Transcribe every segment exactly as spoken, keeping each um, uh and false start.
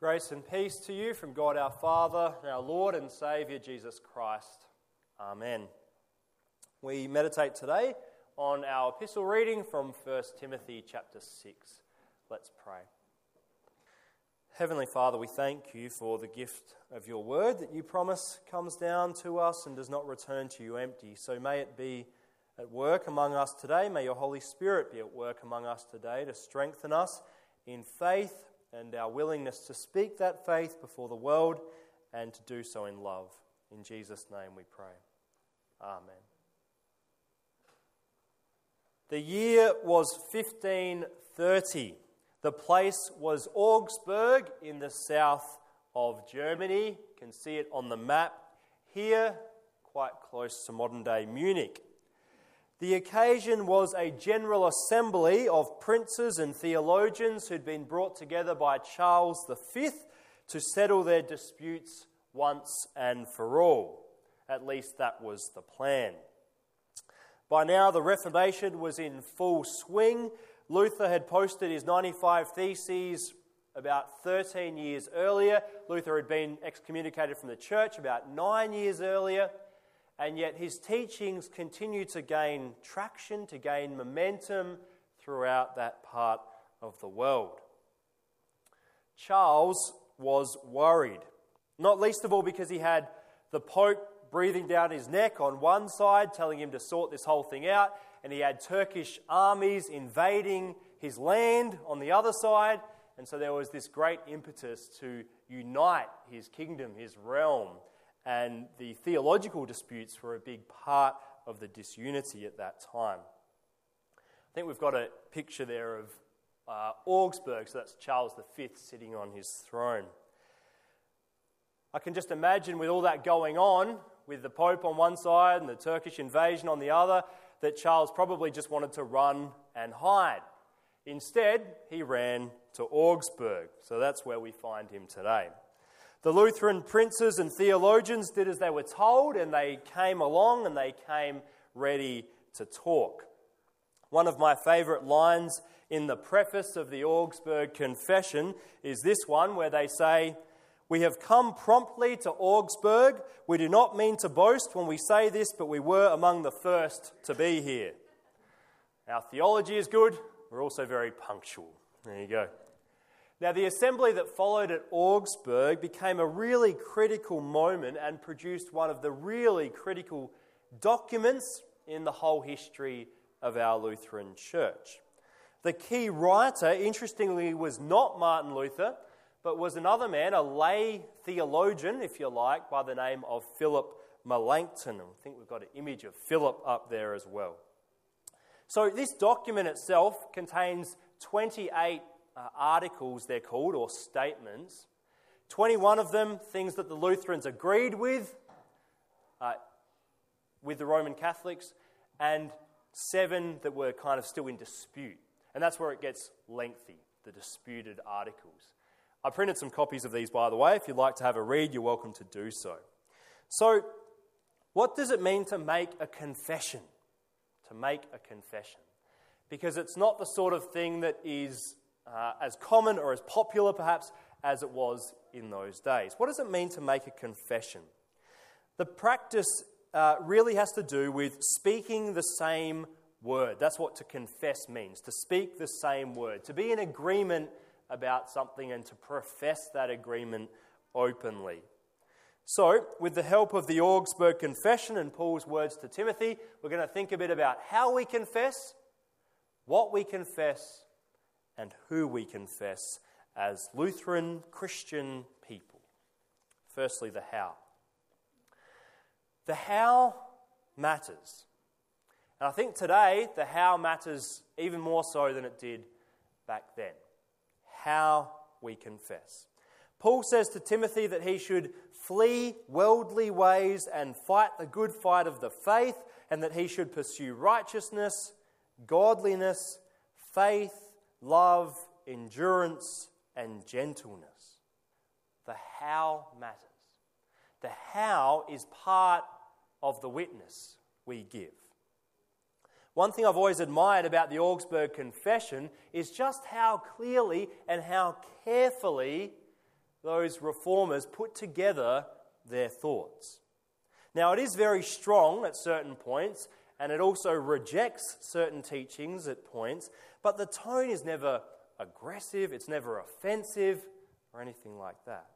Grace and peace to you from God our Father, our Lord and Saviour Jesus Christ. Amen. We meditate today on our epistle reading from First Timothy chapter six. Let's pray. Heavenly Father, we thank you for the gift of your word that you promise comes down to us and does not return to you empty. So may it be at work among us today. May your Holy Spirit be at work among us today to strengthen us in faith and our willingness to speak that faith before the world and to do so in love. In Jesus' name we pray. Amen. The year was fifteen thirty. The place was Augsburg in the south of Germany. You can see it on the map here, quite close to modern-day Munich. The occasion was a general assembly of princes and theologians who'd been brought together by Charles the Fifth to settle their disputes once and for all. At least that was the plan. By now the Reformation was in full swing. Luther had posted his ninety-five Theses about thirteen years earlier. Luther had been excommunicated from the church about nine years earlier. And yet his teachings continue to gain traction, to gain momentum throughout that part of the world. Charles was worried, not least of all because he had the Pope breathing down his neck on one side, telling him to sort this whole thing out, and he had Turkish armies invading his land on the other side, and so there was this great impetus to unite his kingdom, his realm. And the theological disputes were a big part of the disunity at that time. I think we've got a picture there of uh, Augsburg, so that's Charles the Fifth sitting on his throne. I can just imagine with all that going on, with the Pope on one side and the Turkish invasion on the other, that Charles probably just wanted to run and hide. Instead, he ran to Augsburg, so that's where we find him today. The Lutheran princes and theologians did as they were told, and they came along and they came ready to talk. One of my favourite lines in the preface of the Augsburg Confession is this one, where they say, "We have come promptly to Augsburg. We do not mean to boast when we say this, but we were among the first to be here." Our theology is good. We're also very punctual. There you go. Now, the assembly that followed at Augsburg became a really critical moment and produced one of the really critical documents in the whole history of our Lutheran Church. The key writer, interestingly, was not Martin Luther, but was another man, a lay theologian, if you like, by the name of Philip Melanchthon. I think we've got an image of Philip up there as well. So this document itself contains twenty-eight Uh, articles, they're called, or statements. twenty-one of them, things that the Lutherans agreed with, uh, with the Roman Catholics, and seven that were kind of still in dispute. And that's where it gets lengthy, the disputed articles. I printed some copies of these, by the way. If you'd like to have a read, you're welcome to do so. So, what does it mean to make a confession? To make a confession. Because it's not the sort of thing that is Uh, as common or as popular perhaps as it was in those days. What does it mean to make a confession? The practice uh, really has to do with speaking the same word. That's what to confess means, to speak the same word, to be in agreement about something and to profess that agreement openly. So, with the help of the Augsburg Confession and Paul's words to Timothy, we're going to think a bit about how we confess, what we confess, and who we confess as Lutheran Christian people. Firstly, the how. The how matters. And I think today, the how matters even more so than it did back then. How we confess. Paul says to Timothy that he should flee worldly ways and fight the good fight of the faith, and that he should pursue righteousness, godliness, faith, love, endurance, and gentleness. The how matters. The how is part of the witness we give. One thing I've always admired about the Augsburg Confession is just how clearly and how carefully those reformers put together their thoughts. Now, it is very strong at certain points, and it also rejects certain teachings at points, but the tone is never aggressive, it's never offensive, or anything like that.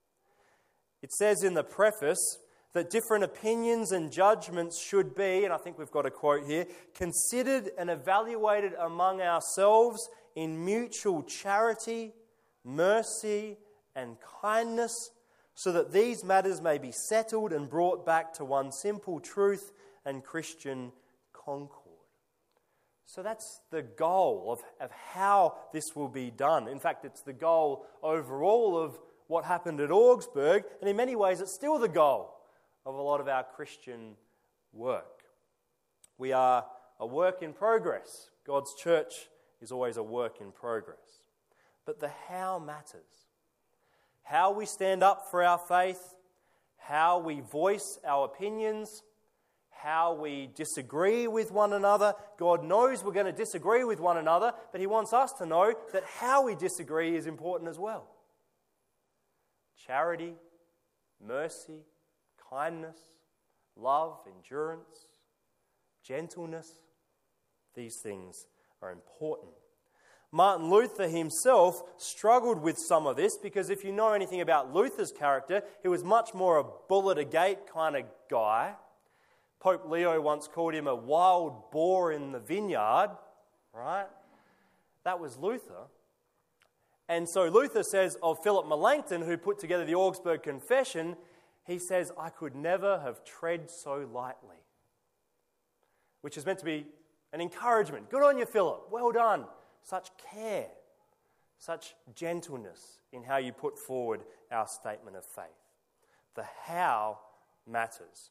It says in the preface that different opinions and judgments should be, and I think we've got a quote here, considered and evaluated among ourselves in mutual charity, mercy, and kindness, so that these matters may be settled and brought back to one simple truth and Christian concord. So that's the goal of, of how this will be done. In fact, it's the goal overall of what happened at Augsburg, and in many ways it's still the goal of a lot of our Christian work. We are a work in progress. God's church is always a work in progress. But the how matters. How we stand up for our faith, how we voice our opinions, how we disagree with one another. God knows we're going to disagree with one another, but He wants us to know that how we disagree is important as well. Charity, mercy, kindness, love, endurance, gentleness, these things are important. Martin Luther himself struggled with some of this because if you know anything about Luther's character, he was much more a bull at a gate kind of guy. Pope Leo once called him a wild boar in the vineyard, right? That was Luther. And so Luther says of Philip Melanchthon, who put together the Augsburg Confession, he says, I could never have tread so lightly. Which is meant to be an encouragement. Good on you, Philip. Well done. Such care, such gentleness in how you put forward our statement of faith. The how matters.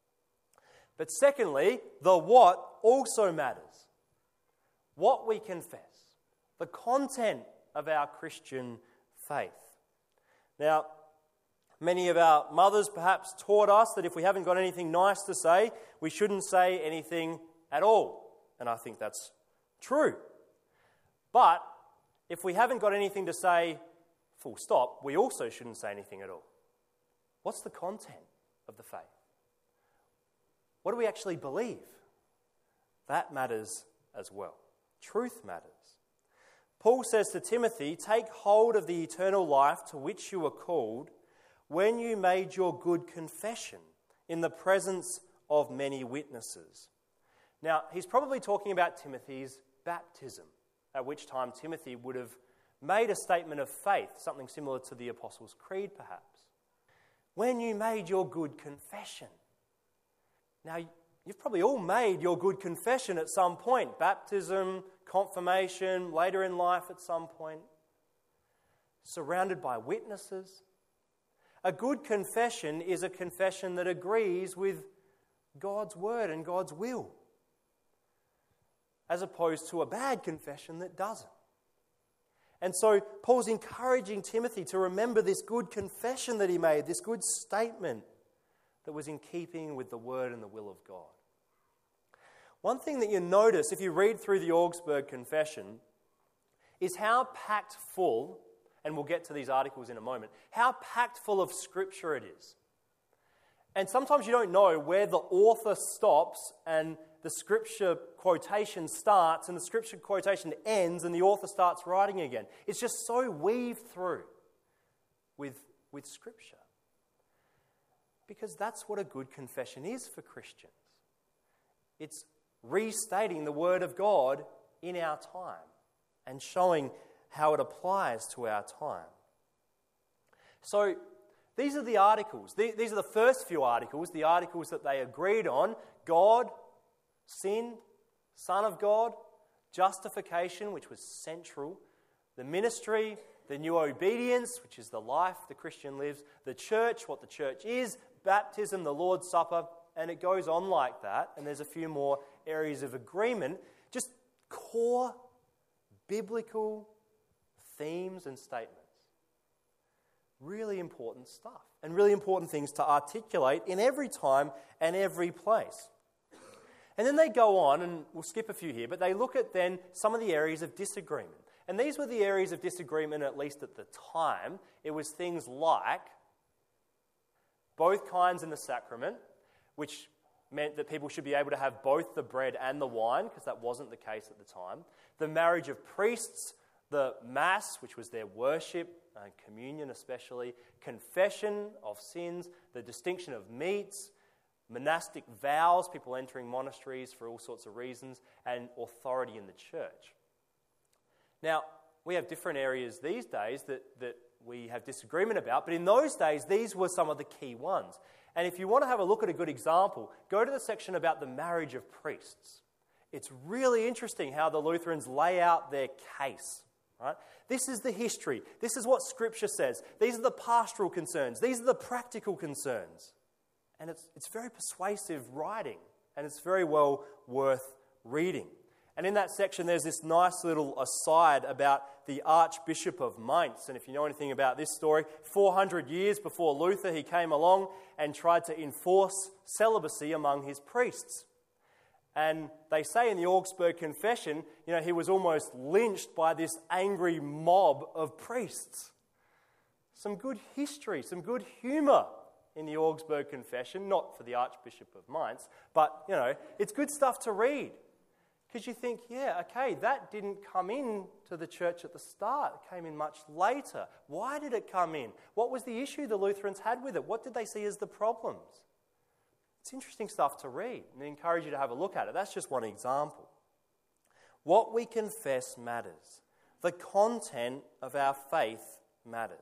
But secondly, the what also matters. What we confess, the content of our Christian faith. Now, many of our mothers perhaps taught us that if we haven't got anything nice to say, we shouldn't say anything at all. And I think that's true. But if we haven't got anything to say, full stop, we also shouldn't say anything at all. What's the content of the faith? What do we actually believe? That matters as well. Truth matters. Paul says to Timothy, take hold of the eternal life to which you were called when you made your good confession in the presence of many witnesses. Now, he's probably talking about Timothy's baptism, at which time Timothy would have made a statement of faith, something similar to the Apostles' Creed perhaps. When you made your good confession. Now, you've probably all made your good confession at some point. Baptism, confirmation, later in life at some point. Surrounded by witnesses. A good confession is a confession that agrees with God's word and God's will, as opposed to a bad confession that doesn't. And so Paul's encouraging Timothy to remember this good confession that he made, this good statement that was in keeping with the word and the will of God. One thing that you notice if you read through the Augsburg Confession is how packed full, and we'll get to these articles in a moment, how packed full of scripture it is. And sometimes you don't know where the author stops and the scripture quotation starts and the scripture quotation ends and the author starts writing again. It's just so weaved through with, with scripture. Because that's what a good confession is for Christians. It's restating the word of God in our time and showing how it applies to our time. So these are the articles. These are the first few articles, the articles that they agreed on. God, sin, Son of God, justification, which was central, the ministry, the new obedience, which is the life the Christian lives, the church, what the church is, baptism, the Lord's Supper, and it goes on like that. And there's a few more areas of agreement, just core biblical themes and statements. Really important stuff and really important things to articulate in every time and every place. And then they go on, and we'll skip a few here, but they look at then some of the areas of disagreement. And these were the areas of disagreement, at least at the time. It was things like both kinds in the sacrament, which meant that people should be able to have both the bread and the wine, because that wasn't the case at the time. The marriage of priests, the Mass, which was their worship, and communion especially, confession of sins, the distinction of meats, monastic vows, people entering monasteries for all sorts of reasons, and authority in the church. Now, we have different areas these days that, that we have disagreement about, but in those days, these were some of the key ones. And if you want to have a look at a good example, go to the section about the marriage of priests. It's really interesting how the Lutherans lay out their case. Right? This is the history. This is what Scripture says. These are the pastoral concerns. These are the practical concerns. And it's, it's very persuasive writing, and it's very well worth reading. And in that section, there's this nice little aside about the Archbishop of Mainz. And if you know anything about this story, four hundred years before Luther, he came along and tried to enforce celibacy among his priests. And they say in the Augsburg Confession, you know, he was almost lynched by this angry mob of priests. Some good history, some good humour in the Augsburg Confession, not for the Archbishop of Mainz, but, you know, it's good stuff to read. Because you think, yeah, okay, that didn't come in to the church at the start. It came in much later. Why did it come in? What was the issue the Lutherans had with it? What did they see as the problems? It's interesting stuff to read, and I encourage you to have a look at it. That's just one example. What we confess matters. The content of our faith matters.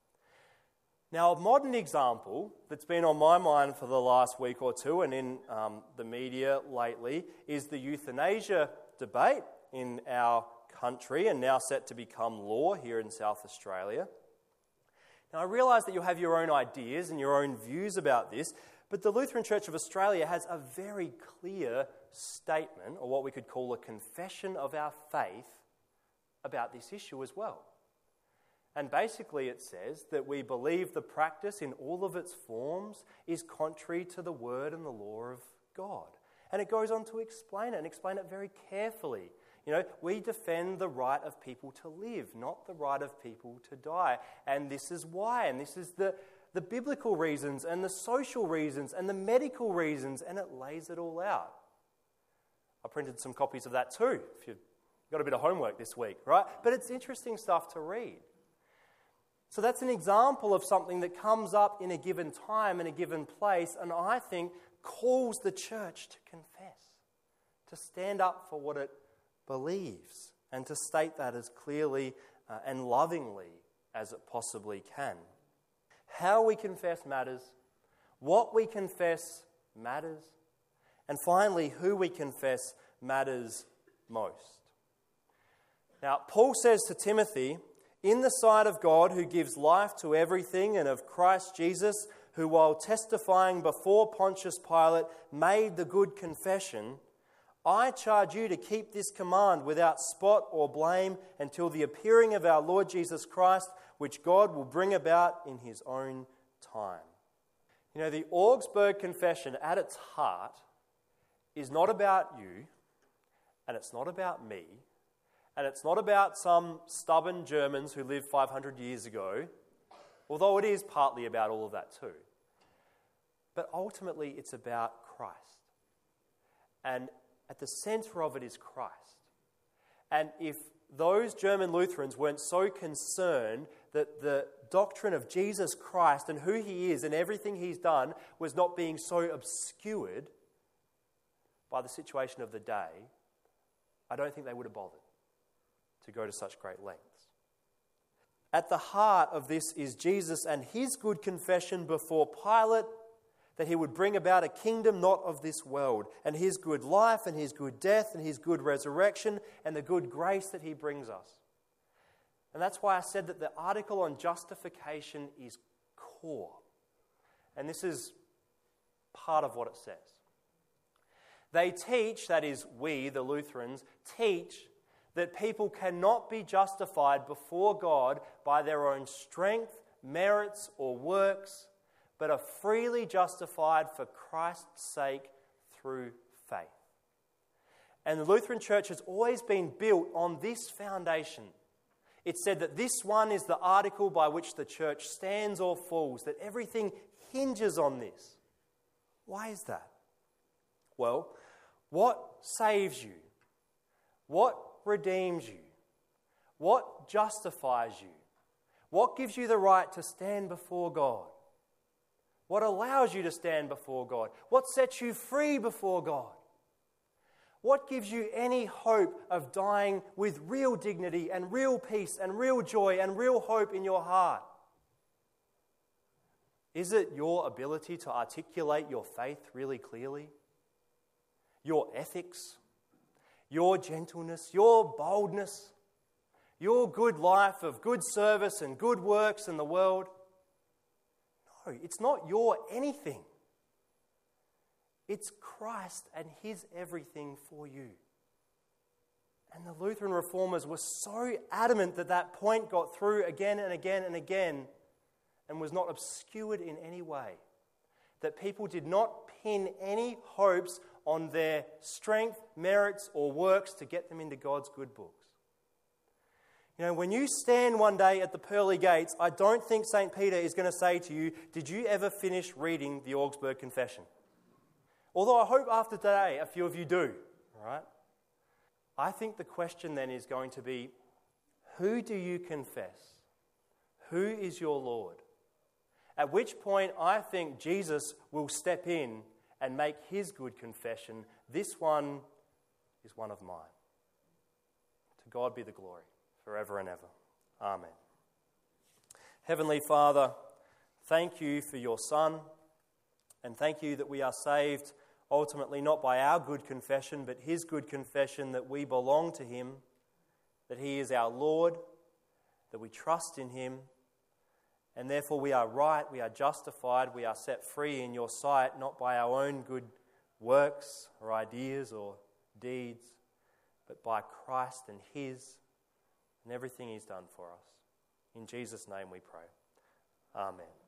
Now, a modern example that's been on my mind for the last week or two and in um, the media lately is the euthanasia debate in our country and now set to become law here in South Australia. Now, I realise that you'll have your own ideas and your own views about this, but the Lutheran Church of Australia has a very clear statement, or what we could call a confession of our faith, about this issue as well. And basically it says that we believe the practice in all of its forms is contrary to the word and the law of God. And it goes on to explain it, and explain it very carefully. You know, we defend the right of people to live, not the right of people to die. And this is why, and this is the, the biblical reasons, and the social reasons, and the medical reasons, and it lays it all out. I printed some copies of that too, if you've got a bit of homework this week, right? But it's interesting stuff to read. So that's an example of something that comes up in a given time, in a given place, and I think calls the church to confess, to stand up for what it believes, and to state that as clearly uh, and lovingly as it possibly can. How we confess matters, what we confess matters, and finally, who we confess matters most. Now, Paul says to Timothy, in the sight of God who gives life to everything, and of Christ Jesus, who while testifying before Pontius Pilate made the good confession, I charge you to keep this command without spot or blame until the appearing of our Lord Jesus Christ, which God will bring about in his own time. You know, the Augsburg Confession at its heart is not about you, and it's not about me, and it's not about some stubborn Germans who lived five hundred years ago, although it is partly about all of that too. But ultimately, it's about Christ. And at the centre of it is Christ. And if those German Lutherans weren't so concerned that the doctrine of Jesus Christ and who he is and everything he's done was not being so obscured by the situation of the day, I don't think they would have bothered to go to such great lengths. At the heart of this is Jesus and his good confession before Pilate that he would bring about a kingdom not of this world, and his good life and his good death and his good resurrection and the good grace that he brings us. And that's why I said that the article on justification is core. And this is part of what it says. They teach, that is we, the Lutherans, teach that people cannot be justified before God by their own strength, merits, or works, but are freely justified for Christ's sake through faith. And the Lutheran Church has always been built on this foundation, It said that this one is the article by which the church stands or falls, that everything hinges on this. Why is that? Well, what saves you? What redeems you? What justifies you? What gives you the right to stand before God? What allows you to stand before God? What sets you free before God? What gives you any hope of dying with real dignity and real peace and real joy and real hope in your heart? Is it your ability to articulate your faith really clearly? Your ethics? Your gentleness? Your boldness? Your good life of good service and good works in the world? No, it's not your anything. It's Christ and His everything for you. And the Lutheran reformers were so adamant that that point got through again and again and again and was not obscured in any way. That people did not pin any hopes on their strength, merits, or works to get them into God's good books. You know, when you stand one day at the pearly gates, I don't think Saint Peter is going to say to you, "Did you ever finish reading the Augsburg Confession?" Although I hope after today a few of you do, all right? I think the question then is going to be, who do you confess? Who is your Lord? At which point I think Jesus will step in and make His good confession, "This one is one of mine." To God be the glory, forever and ever. Amen. Heavenly Father, thank you for your Son, and thank you that we are saved ultimately not by our good confession, but His good confession that we belong to Him, that He is our Lord, that we trust in Him, and therefore we are right, we are justified, we are set free in your sight, not by our own good works or ideas or deeds, but by Christ and His and everything He's done for us. In Jesus' name we pray. Amen.